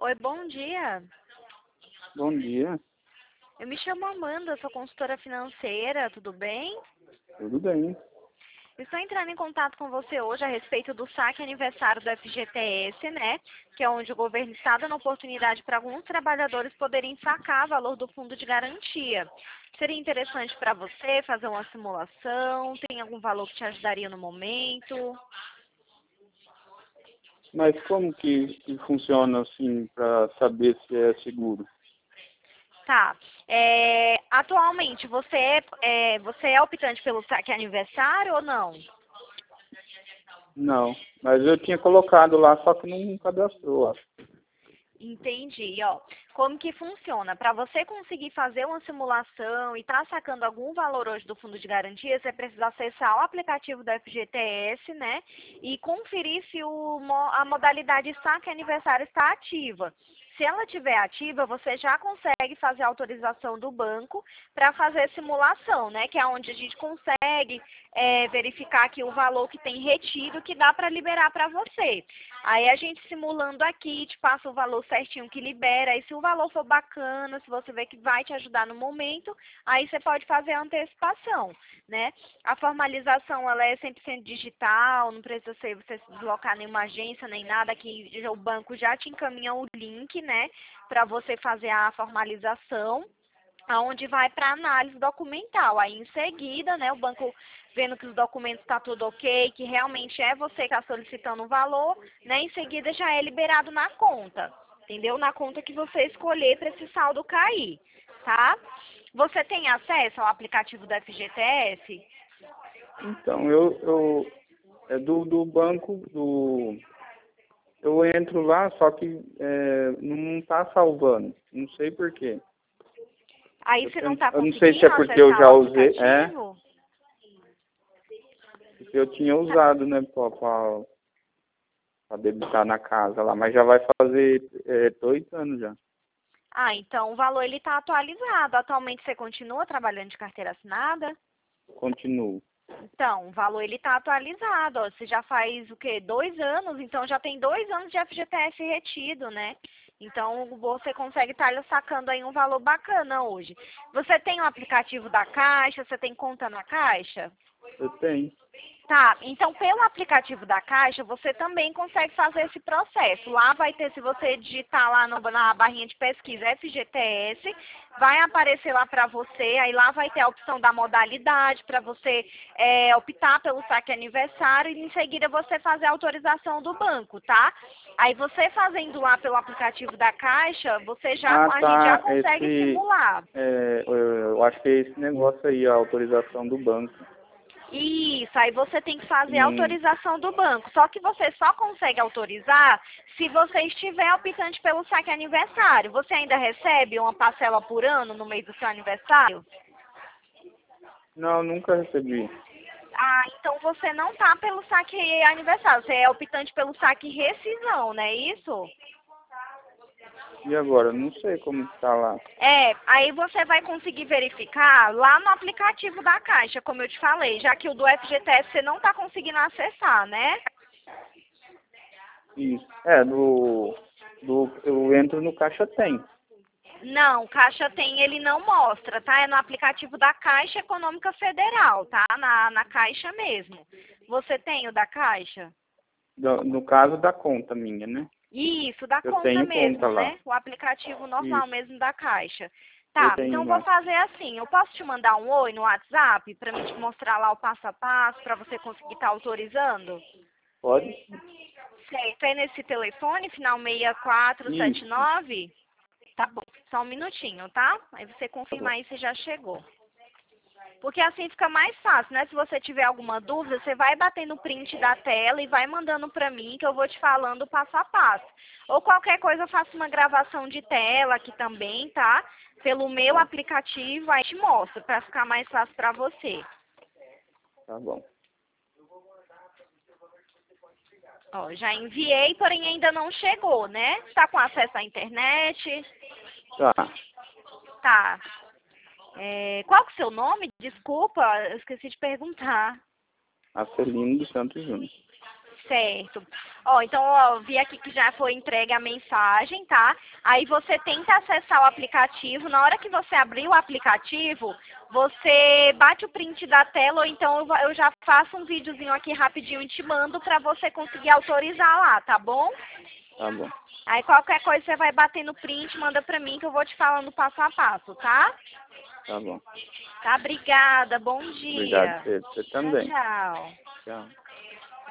Oi, bom dia. Bom dia, Eu me chamo Amanda, sou consultora financeira, tudo bem? tudo bem? Estou entrando em contato com você hoje a respeito do saque aniversário do FGTS, né? Que é onde o governo está dando oportunidade para alguns trabalhadores poderem sacar valor do fundo de garantia. Seria interessante para você fazer uma simulação? Tem algum valor que te ajudaria no momento? Mas como que funciona assim para saber se é seguro? Tá. Atualmente, você é optante pelo saque aniversário ou não? Não, mas eu tinha colocado lá, só que não cadastrou, acho. Entendi, ó. Como que funciona? Para você conseguir fazer uma simulação e estar sacando algum valor hoje do fundo de garantia, você precisa acessar o aplicativo do FGTS, né? E conferir se a modalidade saque aniversário está ativa. Se ela estiver ativa, você já consegue fazer a autorização do banco para fazer simulação, né? Que é onde a gente consegue verificar aqui o valor que tem retido que dá para liberar para você. Aí a gente simulando aqui, te passa o valor certinho que libera. E se o valor for bacana, se você vê que vai te ajudar no momento, aí você pode fazer a antecipação, né? A formalização, ela é 100% digital, não precisa você se deslocar em nenhuma agência, nem nada, que o banco já te encaminha o link, né? Para você fazer a formalização, aonde vai para análise documental. Aí, em seguida, né, o banco vendo que os documentos estão tudo ok, que realmente é você que está solicitando o valor, né, em seguida já é liberado na conta, entendeu? Na conta que você escolher para esse saldo cair, tá? Você tem acesso ao aplicativo do FGTS? Então, eu é do banco, eu entro lá, só que não tá salvando, não sei por quê. Aí você não está Eu não sei se é conseguindo porque eu acessar já o usei, aplicativo? porque eu tinha usado, né, para debitar na casa lá, mas já vai fazer 2 anos já. Ah, então o valor ele está atualizado. Atualmente você continua trabalhando de carteira assinada? Continuo. Então, o valor ele está atualizado. Ó. Você já faz o quê? 2 anos, então já tem 2 anos de FGTS retido, né? Então você consegue estar sacando aí um valor bacana hoje. Você tem o aplicativo da Caixa? Você tem conta na Caixa? Eu tenho. Tá, então pelo aplicativo da Caixa, você também consegue fazer esse processo. Lá vai ter, se você digitar lá na barrinha de pesquisa FGTS, vai aparecer lá para você, aí lá vai ter a opção da modalidade para você optar pelo saque aniversário e em seguida você fazer a autorização do banco, tá? Aí você fazendo lá pelo aplicativo da Caixa, a gente já Tá. consegue simular. Eu acho que é esse negócio aí, a autorização do banco. Isso, aí você tem que fazer a Hum, autorização do banco. Só que você só consegue autorizar se você estiver optante pelo saque aniversário. Você ainda recebe uma parcela por ano no mês do seu aniversário? não, nunca recebi. Ah, então você não tá pelo saque aniversário, você é optante pelo saque rescisão, não é isso? E agora? Não sei como que tá lá. Aí você vai conseguir verificar lá no aplicativo da Caixa, como eu te falei, já que o do FGTS você não está conseguindo acessar, né? Isso. Eu entro no Caixa Tem. Não, Caixa Tem, ele não mostra, tá? É no aplicativo da Caixa Econômica Federal, tá? Na Caixa mesmo. Você tem o da Caixa? No caso da conta minha, né? Isso, da Eu conta tenho conta mesmo, lá. né? O aplicativo normal Isso. mesmo da Caixa. Eu Tá, então tenho vou lá. fazer assim, eu posso te mandar um oi no WhatsApp para mim te mostrar lá o passo a passo para você conseguir estar autorizando? Pode? Certo, é nesse telefone, final Isso. 6479? Tá bom, só um minutinho, tá? Aí você Tá confirma bom. aí se já chegou. Porque assim fica mais fácil, né? Se você tiver alguma dúvida, você vai batendo o print da tela e vai mandando pra mim que eu vou te falando passo a passo. Ou qualquer coisa eu faço uma gravação de tela aqui também, tá? Pelo meu Tá, aplicativo, aí te mostro pra ficar mais fácil pra você. tá bom. Ó, já enviei, porém ainda não chegou, né? Tá com acesso à internet? Tá. Tá. Qual que é o seu nome? Desculpa, eu esqueci de perguntar. Acelino dos Santos Júnior. Certo. Ó, então, ó, vi aqui que já foi entregue a mensagem, tá? Aí você tenta acessar o aplicativo. Na hora que você abrir o aplicativo, você bate o print da tela ou então eu já faço um videozinho aqui rapidinho e te mando pra você conseguir autorizar lá, tá bom? Tá bom. Aí qualquer coisa você vai bater no print, manda pra mim que eu vou te falando passo a passo, tá? Tá bom. Tá, obrigada. Bom dia. Obrigado, Pedro. Você também. Tchau, tchau. Tchau.